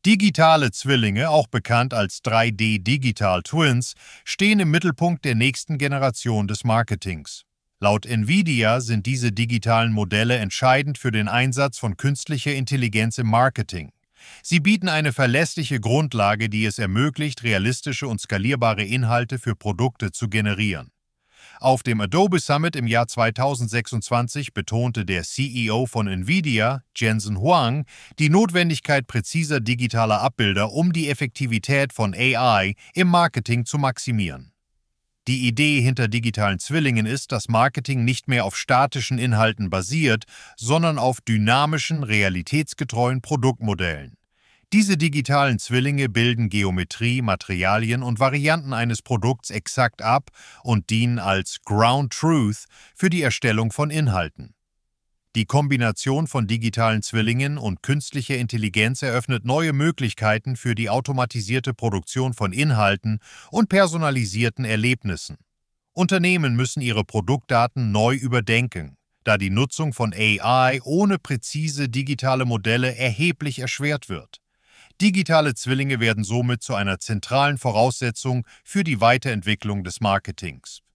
Digitale Zwillinge, auch bekannt als 3D Digital Twins, stehen im Mittelpunkt der nächsten Generation des Marketings. Laut Nvidia sind diese digitalen Modelle entscheidend für den Einsatz von künstlicher Intelligenz im Marketing. Sie bieten eine verlässliche Grundlage, die es ermöglicht, realistische und skalierbare Inhalte für Produkte zu generieren. Auf dem Adobe Summit im Jahr 2026 betonte der CEO von Nvidia, Jensen Huang, die Notwendigkeit präziser digitaler Abbilder, um die Effektivität von AI im Marketing zu maximieren. Die Idee hinter digitalen Zwillingen ist, dass Marketing nicht mehr auf statischen Inhalten basiert, sondern auf dynamischen, realitätsgetreuen Produktmodellen. Diese digitalen Zwillinge bilden Geometrie, Materialien und Varianten eines Produkts exakt ab und dienen als Ground Truth für die Erstellung von Inhalten. Die Kombination von digitalen Zwillingen und künstlicher Intelligenz eröffnet neue Möglichkeiten für die automatisierte Produktion von Inhalten und personalisierten Erlebnissen. Unternehmen müssen ihre Produktdaten neu überdenken, da die Nutzung von AI ohne präzise digitale Modelle erheblich erschwert wird. Digitale Zwillinge werden somit zu einer zentralen Voraussetzung für die Weiterentwicklung des Marketings.